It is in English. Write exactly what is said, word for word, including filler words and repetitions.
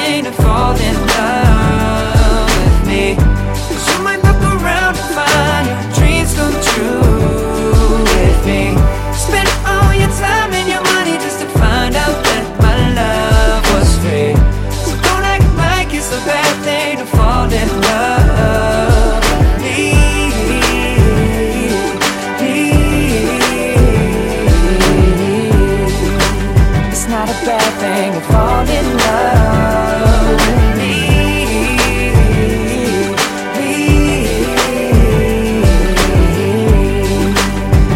thing to fall in love with me. 'Cause you might look around and find your dreams come true with me. Spend all your time and your money just to find out that my love was free. So don't act like it's a bad thing to fall in love with me. It's not a bad thing to fall in love.